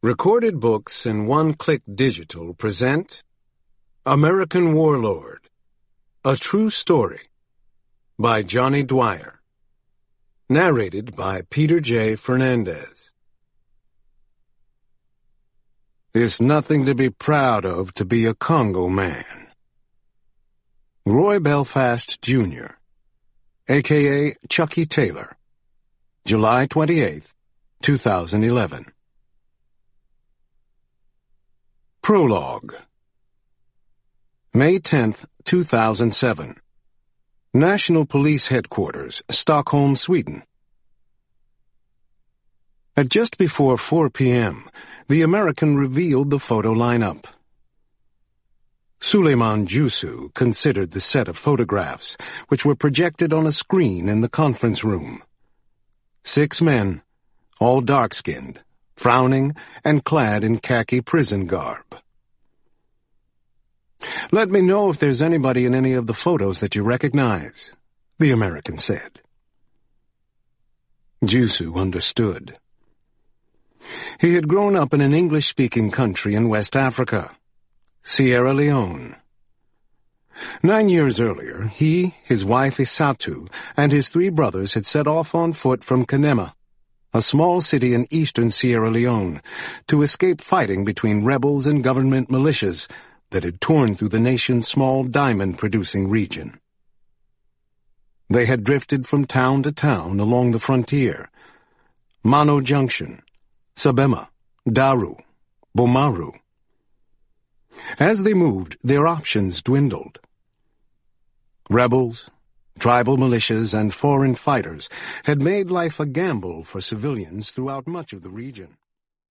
Recorded Books and One Click Digital present American Warlord, A True Story by Johnny Dwyer. Narrated by Peter J. Fernandez. It's nothing to be proud of to be a Congo man. Roy Belfast, Jr., a.k.a. Chucky Taylor. July 28, 2011. Prologue. May 10, 2007. National Police Headquarters, Stockholm, Sweden. At just before 4 p.m., the American revealed the photo lineup. Suleiman Jusu considered the set of photographs, which were projected on a screen in the conference room. 6 men, all dark-skinned, frowning, and clad in khaki prison garb. "Let me know if there's anybody in any of the photos that you recognize," the American said. Jusu understood. He had grown up in an English-speaking country in West Africa, Sierra Leone. 9 years earlier, he, his wife Isatu, and his 3 brothers had set off on foot from Kanema, a small city in eastern Sierra Leone, to escape fighting between rebels and government militias that had torn through the nation's small diamond-producing region. They had drifted from town to town along the frontier: Mano Junction, Sabema, Daru, Bomaru. As they moved, their options dwindled. Rebels, tribal militias, and foreign fighters had made life a gamble for civilians throughout much of the region.